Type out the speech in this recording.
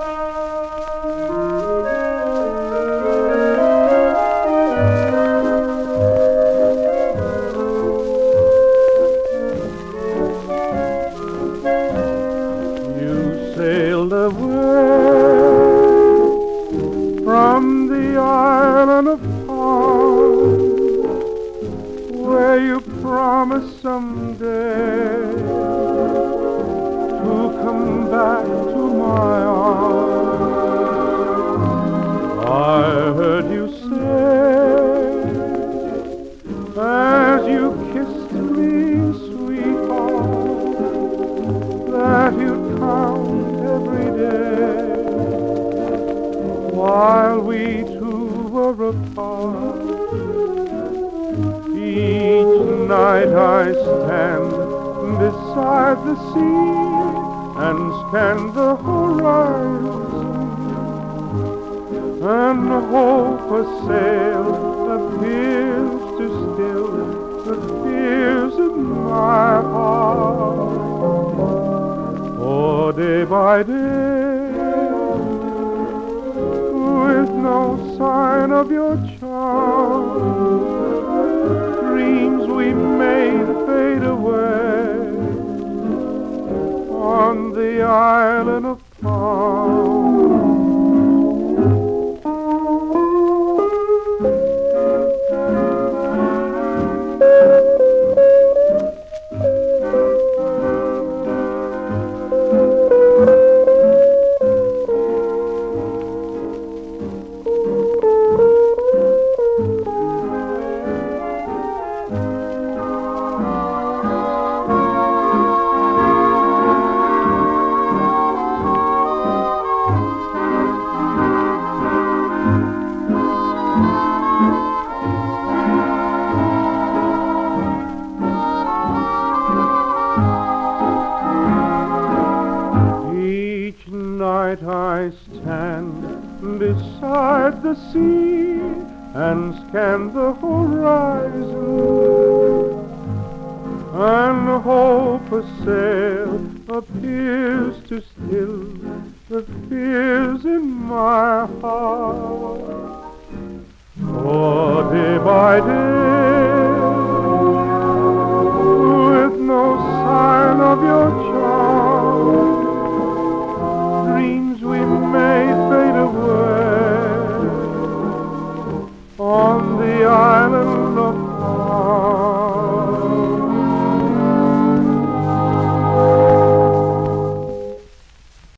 Sailed away from the island of Palm, where you promised someday to come back to my arms. I heard you say, as you kissed me, sweetheart, that you'd come every day while we two were apart. Each night I stand beside the sea and scan the horizon, and hope a sail appears to still the fears in my heart. For day by day, with no sign of your charm, dreams we made fade away on the island of Palm. Each night I stand beside the sea and scan the horizon, and hope a sail appears to still the fears in my heart. For day by day, with no sign of your